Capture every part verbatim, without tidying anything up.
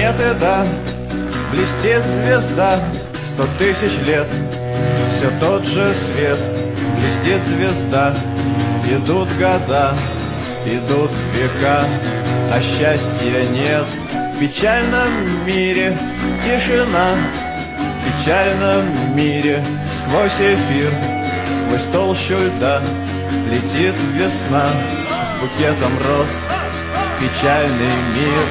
нет и да, блестит звезда сто тысяч лет. Все тот же свет, блестит звезда. Идут года, идут века, а счастья нет. В печальном мире тишина, в печальном мире сквозь эфир, сквозь толщу льда летит весна с букетом роз. Печальный мир.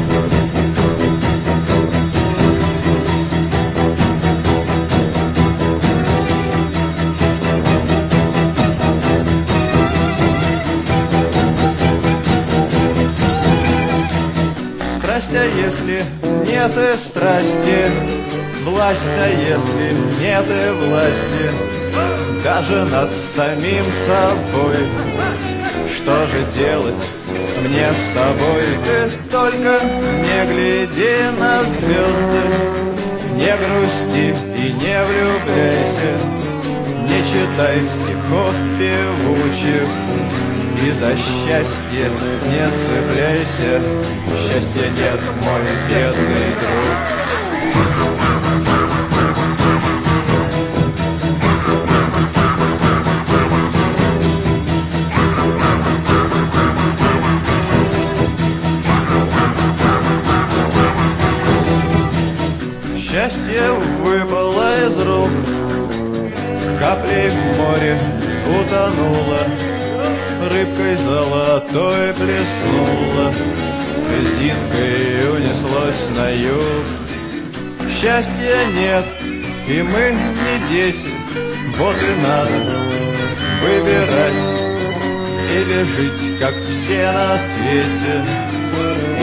Страсть, а если нет и страсти, власть, а если нет и власти, даже над самим собой. Что же делать мне с тобой? Ты только не гляди на звезды, не грусти и не влюбляйся, не читай стихов певучих и за счастье не цепляйся. Счастья нет, мой бедный друг. Счастье выпало из рук, каплей в море утонула, рыбкой золотой плеснула, льдинкой унеслось на юг. Счастья нет, и мы не дети, вот и надо выбирать или жить, как все на свете.